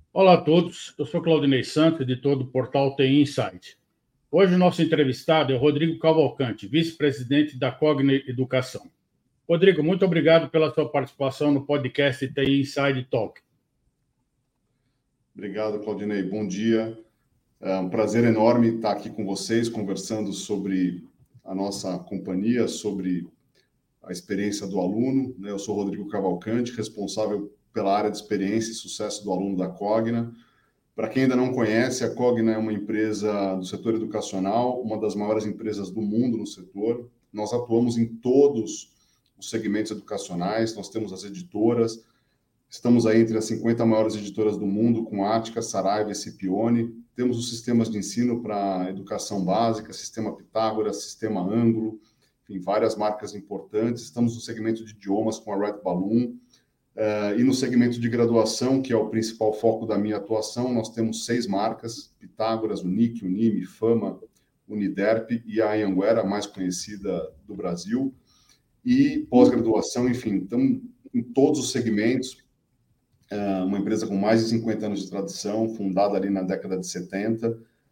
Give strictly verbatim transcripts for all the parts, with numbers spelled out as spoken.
Olá a todos, eu sou Claudinei Santos, editor do portal T I Insight. Hoje o nosso entrevistado é Rodrigo Cavalcante, vice-presidente da Cogna Educação. Rodrigo, muito obrigado pela sua participação no podcast T I Inside Talk. Obrigado, Claudinei. Bom dia. É um prazer enorme estar aqui com vocês, conversando sobre a nossa companhia, sobre a experiência do aluno. Eu sou Rodrigo Cavalcante, responsável pela área de experiência e sucesso do aluno da Cogna. Para quem ainda não conhece, a Cogna é uma empresa do setor educacional, uma das maiores empresas do mundo no setor. Nós atuamos em todos os segmentos educacionais, nós temos as editoras, estamos aí entre as cinquenta maiores editoras do mundo, com Ática, Saraiva e Scipione. Temos os sistemas de ensino para educação básica, Sistema Pitágoras, Sistema Ângulo, enfim, várias marcas importantes. Estamos no segmento de idiomas com a Red Balloon. Uh, e no segmento de graduação, que é o principal foco da minha atuação, nós temos seis marcas: Pitágoras, Unic, Unime, Fama, Uniderp e a Anhanguera, a mais conhecida do Brasil. E pós-graduação, enfim, estamos em todos os segmentos. Uh, uma empresa com mais de cinquenta anos de tradição, fundada ali na década de setenta.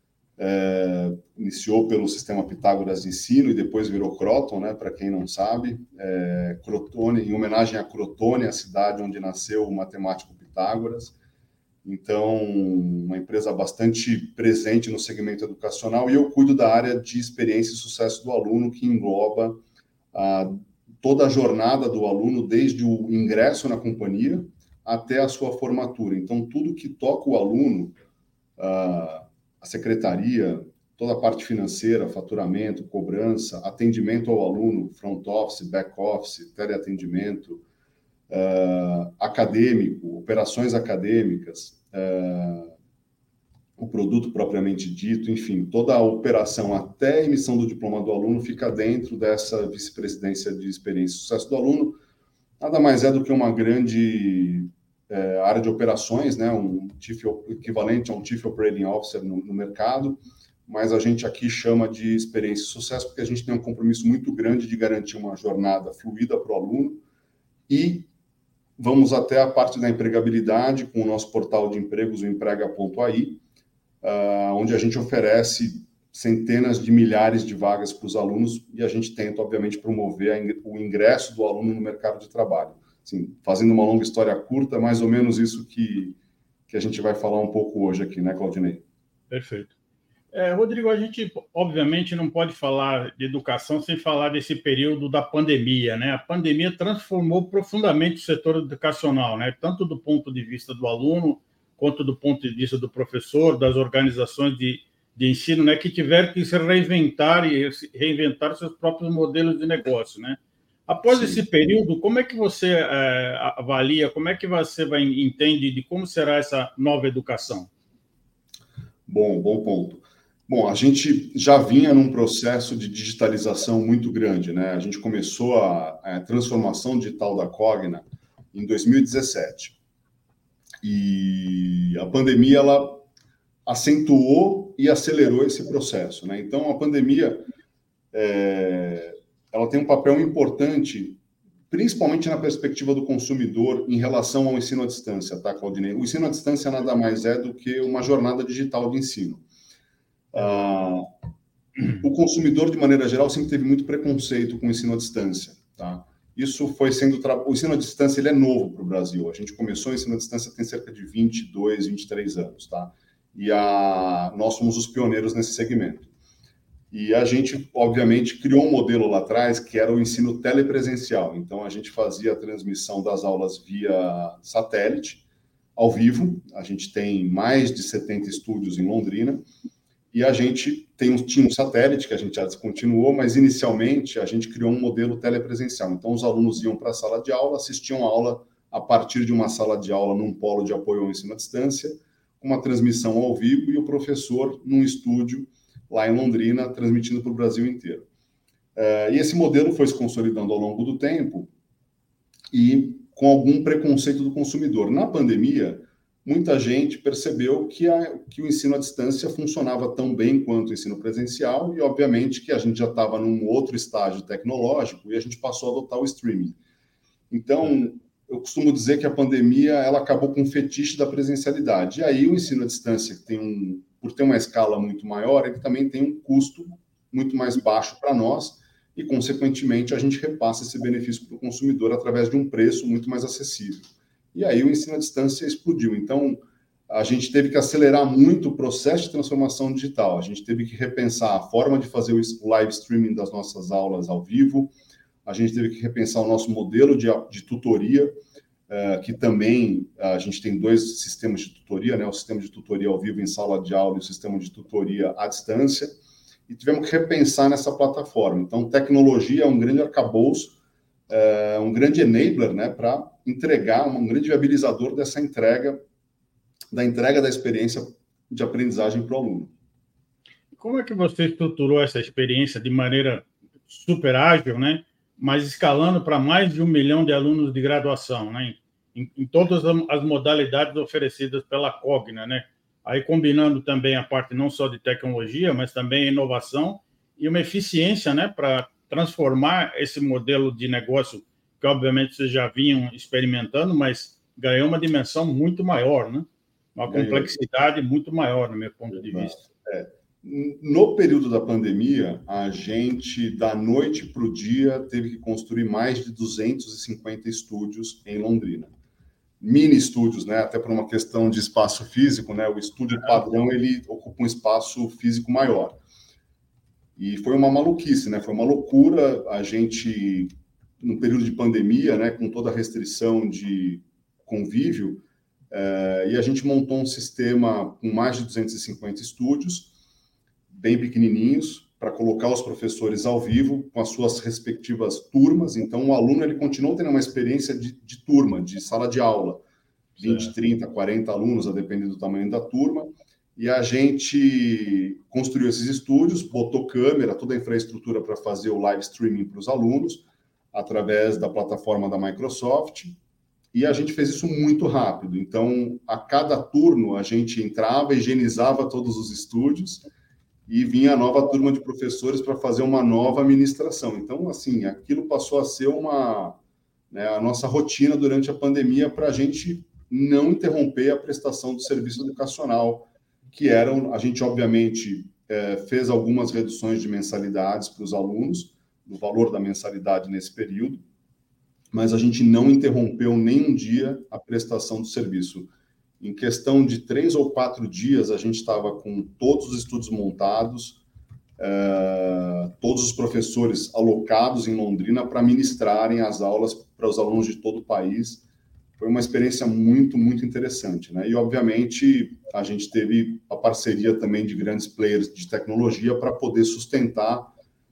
É, iniciou pelo sistema Pitágoras de ensino e depois virou Croton, né, para quem não sabe. É, Crotone, em homenagem a Crotone, a cidade onde nasceu o matemático Pitágoras. Então, uma empresa bastante presente no segmento educacional, e eu cuido da área de experiência e sucesso do aluno, que engloba a, toda a jornada do aluno, desde o ingresso na companhia até a sua formatura. Então, tudo que toca o aluno, a, a secretaria, toda a parte financeira, faturamento, cobrança, atendimento ao aluno, front office, back office, teleatendimento, uh, acadêmico, operações acadêmicas, uh, o produto propriamente dito, enfim, toda a operação até a emissão do diploma do aluno fica dentro dessa vice-presidência de experiência e sucesso do aluno. Nada mais é do que uma grande É, área de operações, né, um chief, equivalente a um Chief Operating Officer no, no mercado, mas a gente aqui chama de experiência e sucesso porque a gente tem um compromisso muito grande de garantir uma jornada fluida para o aluno, e vamos até a parte da empregabilidade com o nosso portal de empregos, o emprega ponto a i, uh, onde a gente oferece centenas de milhares de vagas para os alunos, e a gente tenta, obviamente, promover a, o ingresso do aluno no mercado de trabalho. Assim, fazendo uma longa história curta, mais ou menos isso que, que a gente vai falar um pouco hoje aqui, né, Claudinei? Perfeito. É, Rodrigo, a gente, obviamente, não pode falar de educação sem falar desse período da pandemia, né? A pandemia transformou profundamente o setor educacional, né? Tanto do ponto de vista do aluno, quanto do ponto de vista do professor, das organizações de, de ensino, né? Que tiveram que se reinventar e reinventar seus próprios modelos de negócio, né? Após Sim. esse período, como é que você é, avalia, como é que você vai, entende de como será essa nova educação? Bom, bom ponto. Bom, a gente já vinha num processo de digitalização muito grande, né? A gente começou a, a transformação digital da Cogna em dois mil e dezessete. E a pandemia, ela acentuou e acelerou esse processo, né? Então, a pandemia... É, ela tem um papel importante, principalmente na perspectiva do consumidor em relação ao ensino à distância, tá, Claudinei? O ensino à distância nada mais é do que uma jornada digital de ensino. Ah, o consumidor, de maneira geral, sempre teve muito preconceito com o ensino à distância, tá? Isso foi sendo... Tra... O ensino à distância, ele é novo para o Brasil. A gente começou o ensino à distância tem cerca de vinte e dois, vinte e três anos, tá? E a... nós somos os pioneiros nesse segmento. E a gente, obviamente, criou um modelo lá atrás que era o ensino telepresencial. Então, a gente fazia a transmissão das aulas via satélite, ao vivo. A gente tem mais de setenta estúdios em Londrina. E a gente tem um, tinha um satélite, que a gente já descontinuou, mas inicialmente a gente criou um modelo telepresencial. Então, os alunos iam para a sala de aula, assistiam a aula a partir de uma sala de aula num polo de apoio ao ensino à distância, com uma transmissão ao vivo e o professor num estúdio lá em Londrina, transmitindo para o Brasil inteiro. Uh, e esse modelo foi se consolidando ao longo do tempo e com algum preconceito do consumidor. Na pandemia, muita gente percebeu que, a, que o ensino à distância funcionava tão bem quanto o ensino presencial e, obviamente, que a gente já estava num outro estágio tecnológico e a gente passou a adotar o streaming. Então, eu costumo dizer que a pandemia ela acabou com o fetiche da presencialidade. E aí o ensino à distância, que tem um, por ter uma escala muito maior, ele também tem um custo muito mais baixo para nós e, consequentemente, a gente repassa esse benefício para o consumidor através de um preço muito mais acessível. E aí o ensino à distância explodiu. Então, a gente teve que acelerar muito o processo de transformação digital. A gente teve que repensar a forma de fazer o live streaming das nossas aulas ao vivo. A gente teve que repensar o nosso modelo de, de tutoria, uh, que também uh, a gente tem dois sistemas de tutoria, né? O sistema de tutoria ao vivo em sala de aula e o sistema de tutoria à distância. E tivemos que repensar nessa plataforma. Então, tecnologia é um grande arcabouço, uh, um grande enabler, né, para entregar, um grande viabilizador dessa entrega, da entrega da experiência de aprendizagem para o aluno. Como é que você estruturou essa experiência de maneira super ágil, né? Mas escalando para mais de um milhão de alunos de graduação, né? Em, em todas as modalidades oferecidas pela Cogna, né? Aí combinando também a parte não só de tecnologia, mas também inovação e uma eficiência, né? Para transformar esse modelo de negócio, que obviamente vocês já vinham experimentando, mas ganhou uma dimensão muito maior, né? Uma complexidade muito maior, no meu ponto de vista. É. No período da pandemia, a gente, da noite para o dia, teve que construir mais de duzentos e cinquenta estúdios em Londrina. Mini estúdios, né? Até por uma questão de espaço físico, né? O estúdio padrão, ele ocupa um espaço físico maior. E foi uma maluquice, né? Foi uma loucura. A gente, no período de pandemia, né? Com toda a restrição de convívio, é, e a gente montou um sistema com mais de duzentos e cinquenta estúdios, bem pequenininhos, para colocar os professores ao vivo com as suas respectivas turmas. Então, o aluno ele continua tendo uma experiência de, de turma, de sala de aula, vinte, trinta, quarenta alunos, a depender do tamanho da turma. E a gente construiu esses estúdios, botou câmera, toda a infraestrutura para fazer o live streaming para os alunos, através da plataforma da Microsoft. E a gente fez isso muito rápido. Então, a cada turno, a gente entrava, higienizava todos os estúdios, e vinha a nova turma de professores para fazer uma nova administração. Então, assim, aquilo passou a ser uma, né, a nossa rotina durante a pandemia para a gente não interromper a prestação do serviço educacional, que eram, a gente, obviamente, é, fez algumas reduções de mensalidades para os alunos, do valor da mensalidade nesse período, mas a gente não interrompeu nem um dia a prestação do serviço. Em questão de três ou quatro dias, a gente estava com todos os estudos montados, uh, todos os professores alocados em Londrina para ministrarem as aulas para os alunos de todo o país. Foi uma experiência muito, muito interessante, né? E, obviamente, a gente teve a parceria também de grandes players de tecnologia para poder sustentar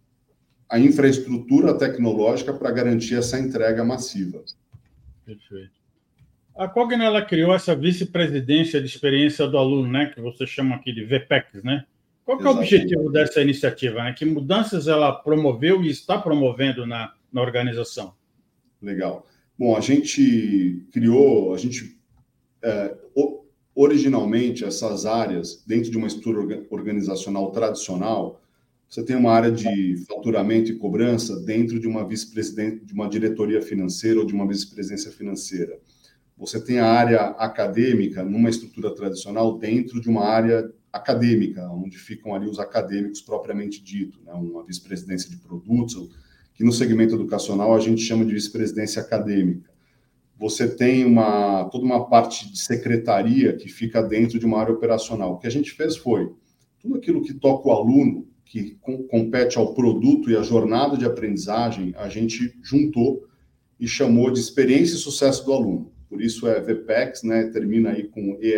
a infraestrutura tecnológica para garantir essa entrega massiva. Perfeito. A Cogna, ela criou essa vice-presidência de experiência do aluno, né, que você chama aqui de V PEX, né? Qual que é o objetivo dessa iniciativa, né? Que mudanças ela promoveu e está promovendo na, na organização? Legal. Bom, a gente criou, a gente, é, originalmente, essas áreas, dentro de uma estrutura organizacional tradicional, você tem uma área de faturamento e cobrança dentro de uma vice-presidência, de uma diretoria financeira ou de uma vice-presidência financeira. Você tem a área acadêmica numa estrutura tradicional dentro de uma área acadêmica, onde ficam ali os acadêmicos propriamente dito, né? Uma vice-presidência de produtos, que no segmento educacional a gente chama de vice-presidência acadêmica. Você tem uma, toda uma parte de secretaria que fica dentro de uma área operacional. O que a gente fez foi, tudo aquilo que toca o aluno, que com, compete ao produto e à jornada de aprendizagem, a gente juntou e chamou de experiência e sucesso do aluno. Por isso é V PEX, né? Termina aí com E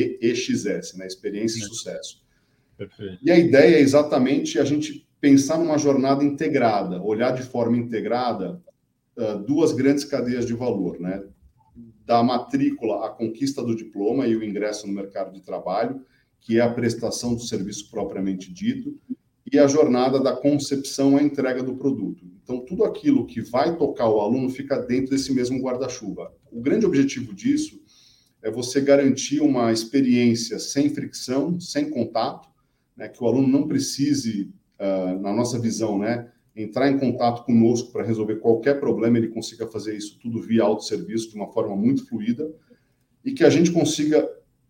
X S, né? Experiência e sucesso. Perfeito. E a ideia é exatamente a gente pensar numa jornada integrada, olhar de forma integrada uh, duas grandes cadeias de valor, né? Da matrícula à conquista do diploma e o ingresso no mercado de trabalho, que é a prestação do serviço propriamente dito, e a jornada da concepção à entrega do produto. Então, tudo aquilo que vai tocar o aluno fica dentro desse mesmo guarda-chuva. O grande objetivo disso é você garantir uma experiência sem fricção, sem contato, né, que o aluno não precise, uh, na nossa visão, né, entrar em contato conosco para resolver qualquer problema, ele consiga fazer isso tudo via autosserviço, de uma forma muito fluida, e que a gente consiga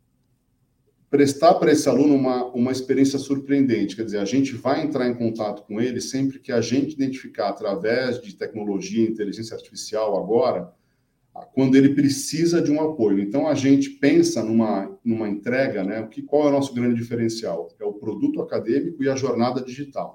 prestar para esse aluno uma, uma experiência surpreendente. Quer dizer, a gente vai entrar em contato com ele sempre que a gente identificar, através de tecnologia e inteligência artificial agora, quando ele precisa de um apoio. Então, a gente pensa numa, numa entrega, né? Que, qual é o nosso grande diferencial? É o produto acadêmico e a jornada digital.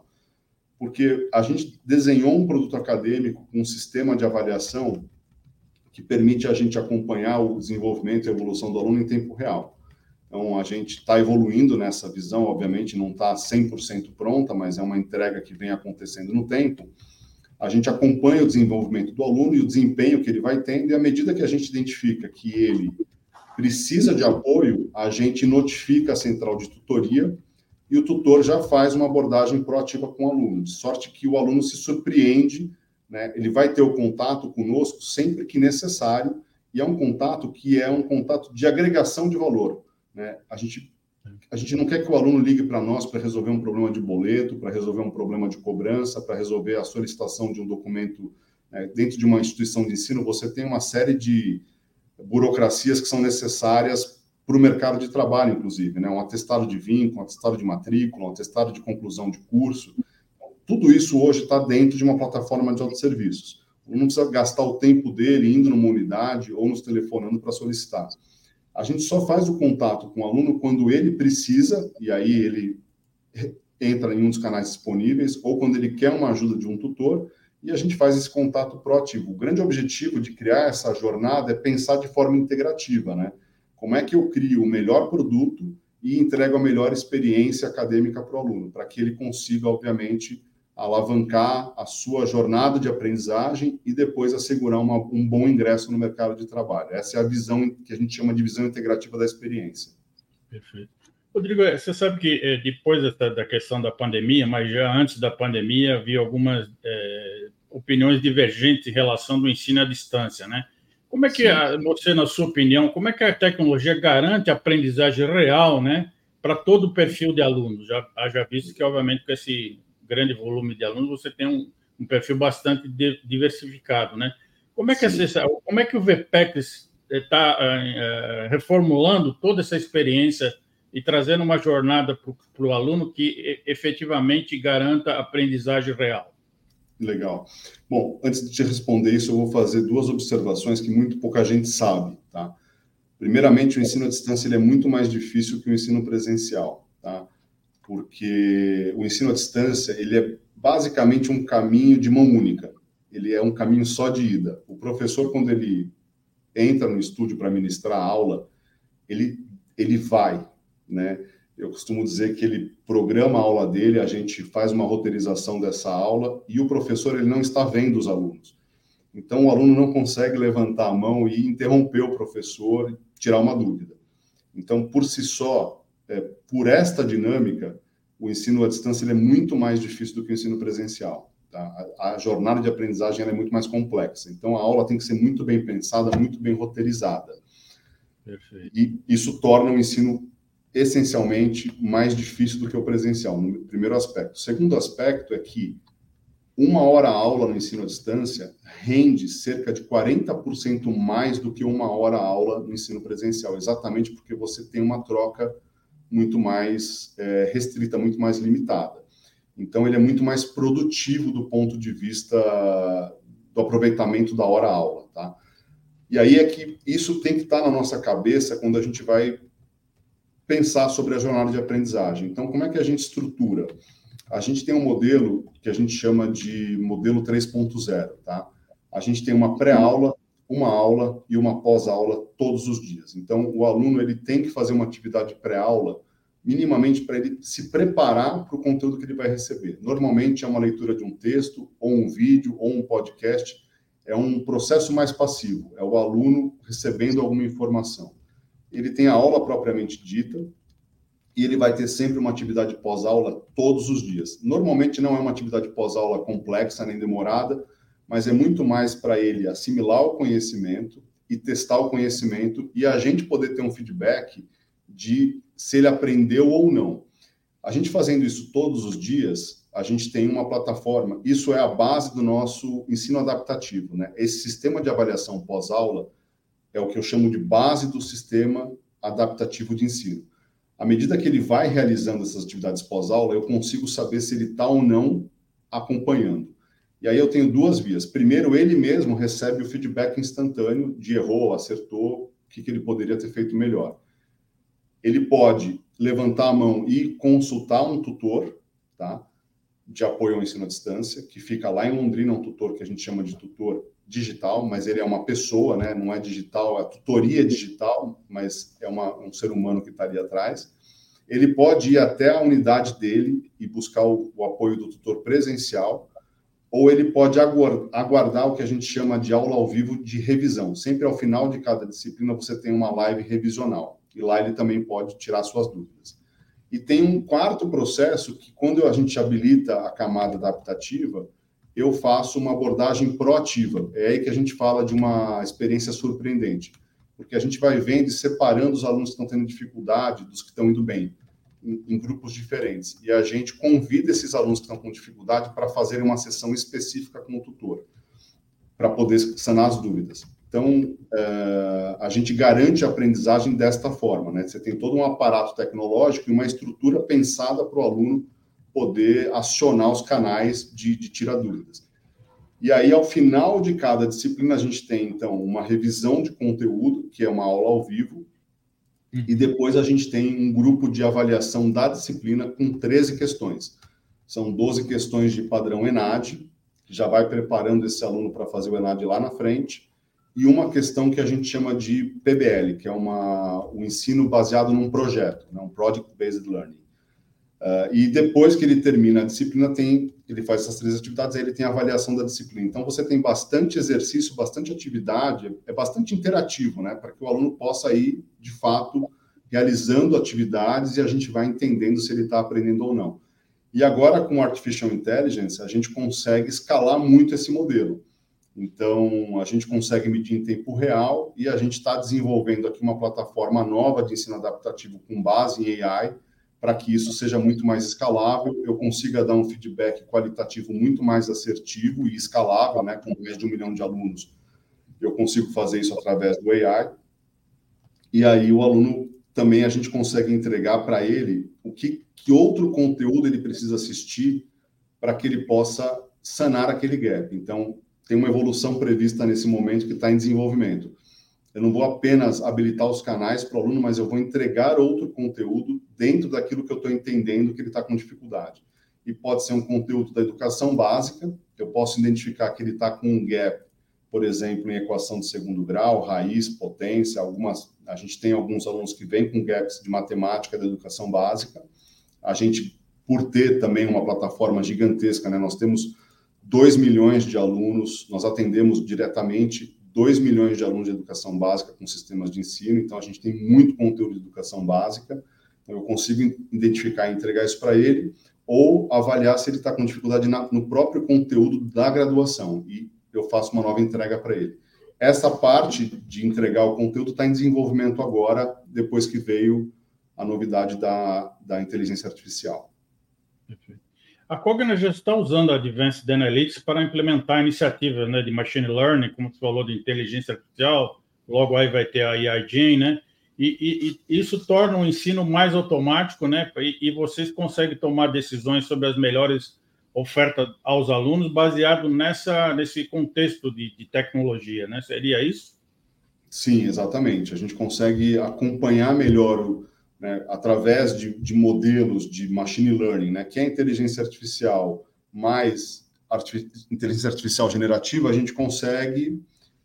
Porque a gente desenhou um produto acadêmico com um sistema de avaliação que permite a gente acompanhar o desenvolvimento e a evolução do aluno em tempo real. Então, a gente está evoluindo nessa visão, obviamente não está cem por cento pronta, mas é uma entrega que vem acontecendo no tempo. A gente acompanha o desenvolvimento do aluno e o desempenho que ele vai tendo, e à medida que a gente identifica que ele precisa de apoio, a gente notifica a central de tutoria e o tutor já faz uma abordagem proativa com o aluno, de sorte que o aluno se surpreende, né? Ele vai ter o contato conosco sempre que necessário, e é um contato que é um contato de agregação de valor. Né? A gente, a gente não quer que o aluno ligue para nós para resolver um problema de boleto, para resolver um problema de cobrança, para resolver a solicitação de um documento. Né? Dentro de uma instituição de ensino, você tem uma série de burocracias que são necessárias para o mercado de trabalho, inclusive. Né? Um atestado de vínculo, um atestado de matrícula, um atestado de conclusão de curso. Tudo isso hoje está dentro de uma plataforma de autosserviços. O aluno não precisa gastar o tempo dele indo numa unidade ou nos telefonando para solicitar. A gente só faz o contato com o aluno quando ele precisa, e aí ele entra em um dos canais disponíveis, ou quando ele quer uma ajuda de um tutor, e a gente faz esse contato proativo. O grande objetivo de criar essa jornada é pensar de forma integrativa, né? Como é que eu crio o melhor produto e entrego a melhor experiência acadêmica para o aluno, para que ele consiga, obviamente, alavancar a sua jornada de aprendizagem e depois assegurar uma, um bom ingresso no mercado de trabalho. Essa é a visão que a gente chama de visão integrativa da experiência. Perfeito. Rodrigo, você sabe que depois da, da questão da pandemia, mas já antes da pandemia, havia algumas é, opiniões divergentes em relação do ensino à distância, né? Como é que, a, você, na sua opinião, como é que a tecnologia garante a aprendizagem real, né, para todo o perfil de alunos? Já haja visto que, obviamente, com esse grande volume de alunos, você tem um, um perfil bastante de, diversificado, né? Como é que, essa, como é que o V PEX está uh, reformulando toda essa experiência e trazendo uma jornada para o aluno que efetivamente garanta a aprendizagem real? Legal. Bom, antes de te responder isso, eu vou fazer duas observações que muito pouca gente sabe, tá? Primeiramente, o ensino à distância ele é muito mais difícil que o ensino presencial, tá? Porque o ensino à distância, ele é basicamente um caminho de mão única. Ele é um caminho só de ida. O professor, quando ele entra no estúdio para ministrar a aula, ele, ele vai, né? Eu costumo dizer que ele programa a aula dele, a gente faz uma roteirização dessa aula e o professor ele não está vendo os alunos. Então, o aluno não consegue levantar a mão e interromper o professor e tirar uma dúvida. Então, por si só, é, por esta dinâmica, o ensino à distância ele é muito mais difícil do que o ensino presencial. Tá? A, a jornada de aprendizagem ela é muito mais complexa. Então, a aula tem que ser muito bem pensada, muito bem roteirizada. Perfeito. E isso torna o ensino essencialmente mais difícil do que o presencial, no primeiro aspecto. O segundo aspecto é que uma hora aula no ensino à distância rende cerca de quarenta por cento mais do que uma hora aula no ensino presencial, exatamente porque você tem uma troca muito mais é, restrita, muito mais limitada. Então, ele é muito mais produtivo do ponto de vista do aproveitamento da hora aula, tá? E aí é que isso tem que estar na nossa cabeça quando a gente vai pensar sobre a jornada de aprendizagem. Então, como é que a gente estrutura? A gente tem um modelo que a gente chama de modelo três ponto zero, tá? A gente tem uma pré-aula, uma aula e uma pós-aula todos os dias. Então, o aluno ele tem que fazer uma atividade pré-aula, minimamente para ele se preparar para o conteúdo que ele vai receber. Normalmente é uma leitura de um texto, ou um vídeo, ou um podcast. É um processo mais passivo, é o aluno recebendo alguma informação. Ele tem a aula propriamente dita, e ele vai ter sempre uma atividade pós-aula todos os dias. Normalmente não é uma atividade pós-aula complexa nem demorada, mas é muito mais para ele assimilar o conhecimento e testar o conhecimento e a gente poder ter um feedback de se ele aprendeu ou não. A gente fazendo isso todos os dias, a gente tem uma plataforma, isso é a base do nosso ensino adaptativo, né? Esse sistema de avaliação pós-aula é o que eu chamo de base do sistema adaptativo de ensino. À medida que ele vai realizando essas atividades pós-aula, eu consigo saber se ele está ou não acompanhando. E aí eu tenho duas vias. Primeiro, ele mesmo recebe o feedback instantâneo de errou, acertou, o que, que ele poderia ter feito melhor. Ele pode levantar a mão e consultar um tutor, tá, de apoio ao ensino à distância, que fica lá em Londrina, um tutor que a gente chama de tutor digital, mas ele é uma pessoa, né? Não é digital, a tutoria é digital, mas é uma, um ser humano que estaria atrás. Ele pode ir até a unidade dele e buscar o, o apoio do tutor presencial, ou ele pode aguardar, aguardar o que a gente chama de aula ao vivo de revisão. Sempre ao final de cada disciplina você tem uma live revisional, e lá ele também pode tirar suas dúvidas. E tem um quarto processo que, quando a gente habilita a camada adaptativa, eu faço uma abordagem proativa. É aí que a gente fala de uma experiência surpreendente, porque a gente vai vendo e separando os alunos que estão tendo dificuldade dos que estão indo bem, em, em grupos diferentes. E a gente convida esses alunos que estão com dificuldade para fazerem uma sessão específica com o tutor, para poder sanar as dúvidas. Então, é, a gente garante a aprendizagem desta forma, né? Você tem todo um aparato tecnológico e uma estrutura pensada para o aluno poder acionar os canais de, de tirar dúvidas. E aí, ao final de cada disciplina, a gente tem, então, uma revisão de conteúdo, que é uma aula ao vivo, uhum. E depois a gente tem um grupo de avaliação da disciplina com treze questões. São doze questões de padrão ENAD, que já vai preparando esse aluno para fazer o ENAD lá na frente, e uma questão que a gente chama de P B L, que é uma, um ensino baseado num projeto, né, um Project Based Learning. Uh, e depois que ele termina a disciplina, tem, ele faz essas três atividades, aí ele tem a avaliação da disciplina. Então, você tem bastante exercício, bastante atividade, é bastante interativo, né, para que o aluno possa ir, de fato, realizando atividades e a gente vai entendendo se ele está aprendendo ou não. E agora, com Artificial Intelligence, a gente consegue escalar muito esse modelo. Então, a gente consegue medir em tempo real e a gente está desenvolvendo aqui uma plataforma nova de ensino adaptativo com base em A I, para que isso seja muito mais escalável, eu consiga dar um feedback qualitativo muito mais assertivo e escalável, né? Com mais de um milhão de alunos, eu consigo fazer isso através do A I. E aí o aluno também a gente consegue entregar para ele o que, que outro conteúdo ele precisa assistir para que ele possa sanar aquele gap. Então, tem uma evolução prevista nesse momento que está em desenvolvimento. Eu não vou apenas habilitar os canais para o aluno, mas eu vou entregar outro conteúdo dentro daquilo que eu estou entendendo que ele está com dificuldade. E pode ser um conteúdo da educação básica, eu posso identificar que ele está com um gap, por exemplo, em equação de segundo grau, raiz, potência, algumas, a gente tem alguns alunos que vêm com gaps de matemática da educação básica. A gente, por ter também uma plataforma gigantesca, né, nós temos dois milhões de alunos, nós atendemos diretamente dois milhões de alunos de educação básica com sistemas de ensino, então a gente tem muito conteúdo de educação básica, então eu consigo identificar e entregar isso para ele, ou avaliar se ele está com dificuldade na, no próprio conteúdo da graduação, e eu faço uma nova entrega para ele. Essa parte de entregar o conteúdo está em desenvolvimento agora, depois que veio a novidade da, da inteligência artificial. Perfeito. A Cogna já está usando a Advanced Analytics para implementar iniciativas, né, de Machine Learning, como você falou, de inteligência artificial, logo aí vai ter a A I Gen, né? E, e, e isso torna o ensino mais automático, né? E, e vocês conseguem tomar decisões sobre as melhores ofertas aos alunos baseado nessa, nesse contexto de, de tecnologia, né? Seria isso? Sim, exatamente. A gente consegue acompanhar melhor o Né, através de, de modelos de machine learning, né, que é inteligência artificial mais arti- inteligência artificial generativa, a gente consegue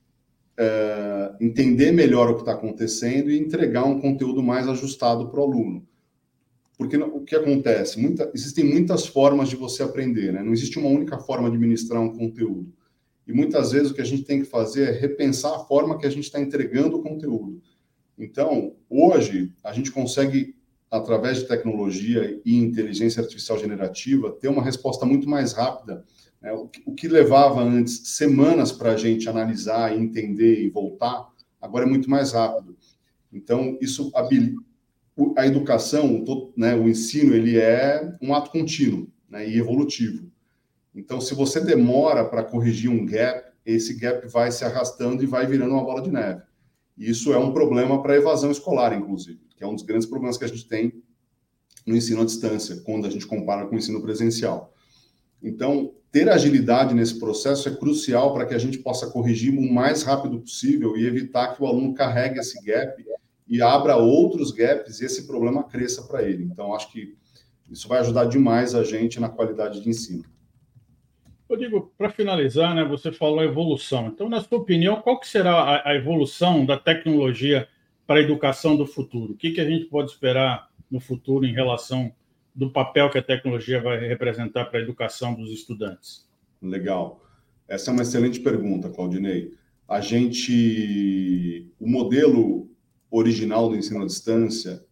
é, entender melhor o que está acontecendo e entregar um conteúdo mais ajustado para o aluno. Porque o que acontece? Muita, existem muitas formas de você aprender, né? Não existe uma única forma de ministrar um conteúdo. E muitas vezes o que a gente tem que fazer é repensar a forma que a gente está entregando o conteúdo. Então, hoje, a gente consegue, através de tecnologia e inteligência artificial generativa, ter uma resposta muito mais rápida. Né? O, que, o que levava antes semanas para a gente analisar, entender e voltar, agora é muito mais rápido. Então, isso habilita. A educação, né, o ensino, ele é um ato contínuo. né, e evolutivo. Então, se você demora para corrigir um gap, esse gap vai se arrastando e vai virando uma bola de neve. E isso é um problema para a evasão escolar, inclusive, que é um dos grandes problemas que a gente tem no ensino à distância, quando a gente compara com o ensino presencial. Então, ter agilidade nesse processo é crucial para que a gente possa corrigir o mais rápido possível e evitar que o aluno carregue esse gap e abra outros gaps e esse problema cresça para ele. Então, acho que isso vai ajudar demais a gente na qualidade de ensino. Rodrigo, para finalizar, né, você falou evolução. Então, na sua opinião, qual que será a, a evolução da tecnologia para a educação do futuro? O que, que a gente pode esperar no futuro em relação do papel que a tecnologia vai representar para a educação dos estudantes? Legal. Essa é uma excelente pergunta, Claudinei. A gente, o modelo original do ensino à distância,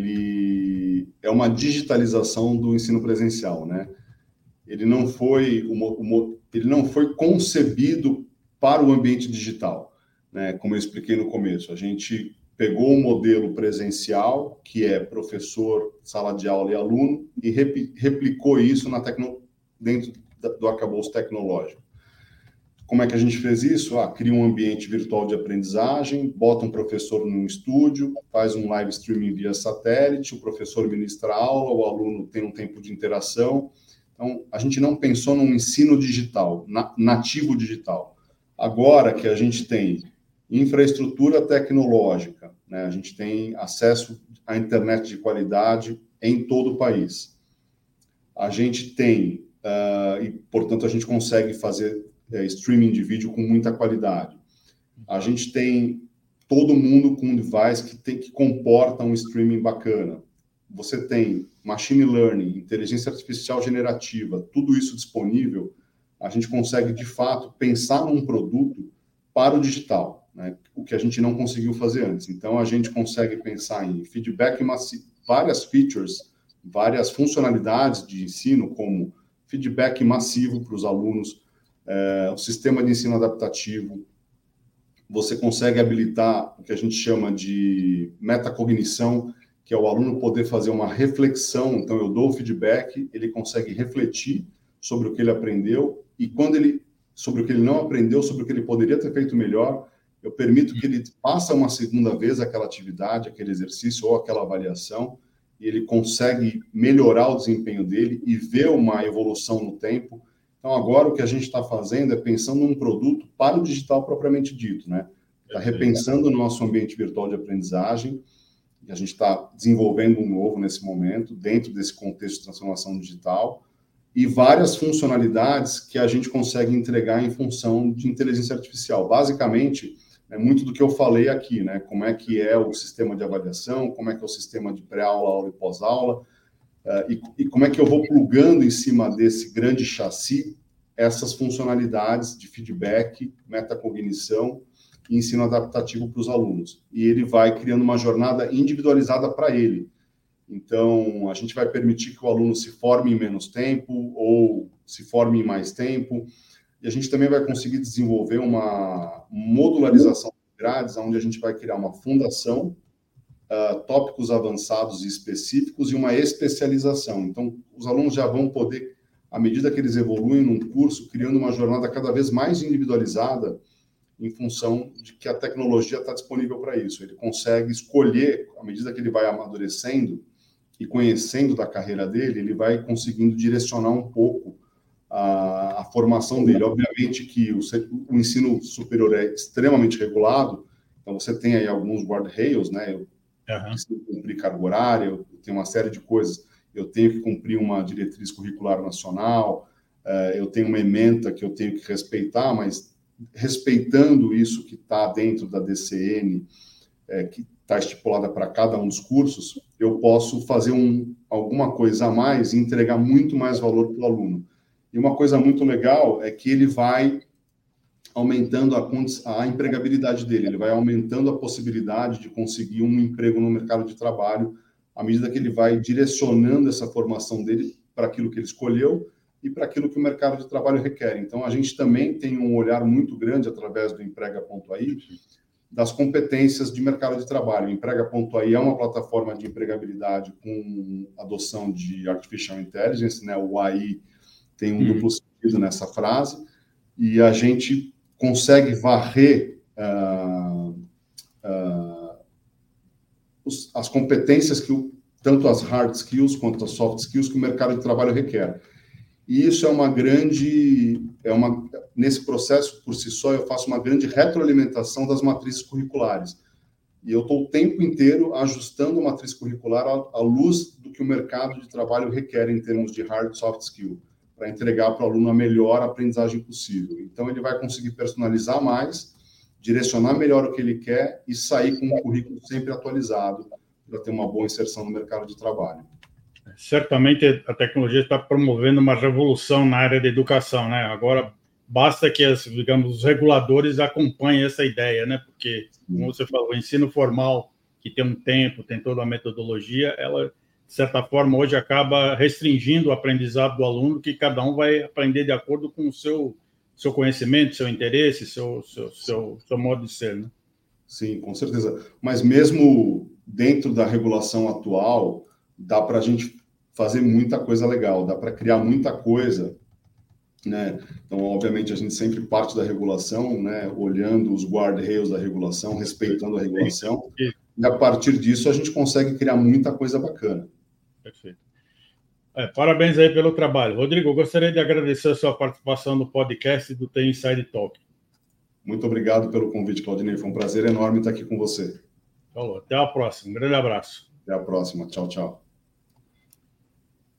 ele é uma digitalização do ensino presencial, né? Ele não foi, ele não foi concebido para o ambiente digital, né? Como eu expliquei no começo, a gente pegou um modelo presencial, que é professor, sala de aula e aluno, e replicou isso na tecno, dentro do arcabouço tecnológico. Como é que a gente fez isso? Ah, cria um ambiente virtual de aprendizagem, bota um professor num estúdio, faz um live streaming via satélite, o professor ministra a aula, o aluno tem um tempo de interação. Então, a gente não pensou num ensino digital, nativo digital. Agora que a gente tem infraestrutura tecnológica, né, a gente tem acesso à internet de qualidade em todo o país. A gente tem, uh, e, portanto, a gente consegue fazer uh, streaming de vídeo com muita qualidade. A gente tem todo mundo com um device que, tem, que comporta um streaming bacana. Você tem machine learning, inteligência artificial generativa, tudo isso disponível, a gente consegue, de fato, pensar num produto para o digital, né? O que a gente não conseguiu fazer antes. Então, a gente consegue pensar em feedback massivo, várias features, várias funcionalidades de ensino, como feedback massivo para os alunos, é, o sistema de ensino adaptativo. Você consegue habilitar o que a gente chama de metacognição, que é o aluno poder fazer uma reflexão. Então, eu dou o feedback, ele consegue refletir sobre o que ele aprendeu, e quando ele, sobre o que ele não aprendeu, sobre o que ele poderia ter feito melhor, eu permito que ele faça uma segunda vez aquela atividade, aquele exercício ou aquela avaliação, e ele consegue melhorar o desempenho dele e ver uma evolução no tempo. Então, agora o que a gente está fazendo é pensando num produto para o digital propriamente dito, né? Está repensando o nosso ambiente virtual de aprendizagem. A gente está desenvolvendo um novo nesse momento, dentro desse contexto de transformação digital, e várias funcionalidades que a gente consegue entregar em função de inteligência artificial. Basicamente, é muito do que eu falei aqui, né? Como é que é o sistema de avaliação, como é que é o sistema de pré-aula, aula e pós-aula, uh, e, e como é que eu vou plugando em cima desse grande chassi essas funcionalidades de feedback, metacognição, e ensino adaptativo para os alunos. E ele vai criando uma jornada individualizada para ele. Então, a gente vai permitir que o aluno se forme em menos tempo ou se forme em mais tempo. E a gente também vai conseguir desenvolver uma modularização de grades, onde a gente vai criar uma fundação, uh, tópicos avançados e específicos e uma especialização. Então, os alunos já vão poder, à medida que eles evoluem num curso, criando uma jornada cada vez mais individualizada, em função de que a tecnologia está disponível para isso. Ele consegue escolher, à medida que ele vai amadurecendo e conhecendo da carreira dele, ele vai conseguindo direcionar um pouco a, a formação dele. Obviamente que o, o ensino superior é extremamente regulado, então você tem aí alguns guardrails, né? Eu uhum. preciso cumprir carga horária, eu tenho uma série de coisas, eu tenho que cumprir uma diretriz curricular nacional, uh, eu tenho uma ementa que eu tenho que respeitar, mas respeitando isso que está dentro da D C N, é, que está estipulada para cada um dos cursos, eu posso fazer um, alguma coisa a mais e entregar muito mais valor para o aluno. E uma coisa muito legal é que ele vai aumentando a, a empregabilidade dele, ele vai aumentando a possibilidade de conseguir um emprego no mercado de trabalho, à medida que ele vai direcionando essa formação dele para aquilo que ele escolheu e para aquilo que o mercado de trabalho requer. Então, a gente também tem um olhar muito grande através do emprega ponto a i das competências de mercado de trabalho. O Emprega ponto a i é uma plataforma de empregabilidade com adoção de Artificial Intelligence, né? O A I tem um hum. duplo sentido nessa frase, e a gente consegue varrer uh, uh, os, as competências que o, tanto as hard skills quanto as soft skills que o mercado de trabalho requer. E isso é uma grande, é uma, nesse processo por si só eu faço uma grande retroalimentação das matrizes curriculares. E eu estou o tempo inteiro ajustando a matriz curricular à, à luz do que o mercado de trabalho requer em termos de hard e soft skill, para entregar para o aluno a melhor aprendizagem possível. Então, ele vai conseguir personalizar mais, direcionar melhor o que ele quer e sair com um currículo sempre atualizado para ter uma boa inserção no mercado de trabalho. Certamente a tecnologia está promovendo uma revolução na área da educação, né? Agora, basta que, as, digamos, os reguladores acompanhem essa ideia, né? Porque, como você falou, o ensino formal, que tem um tempo, tem toda a metodologia, ela, de certa forma, hoje acaba restringindo o aprendizado do aluno, que cada um vai aprender de acordo com o seu, seu conhecimento, seu interesse, seu, seu, seu, seu modo de ser, né? Sim, com certeza. Mas mesmo dentro da regulação atual, dá para a gente fazer muita coisa legal, dá para criar muita coisa, né? Então, obviamente, a gente sempre parte da regulação, né? Olhando os guardrails da regulação, respeitando a regulação, e a partir disso a gente consegue criar muita coisa bacana. Perfeito. É, parabéns aí pelo trabalho. Rodrigo, eu gostaria de agradecer a sua participação no podcast do T Inside Talk. Muito obrigado pelo convite, Claudinei. Foi um prazer enorme estar aqui com você. Falou. Até a próxima. Um grande abraço. Até a próxima. Tchau, tchau.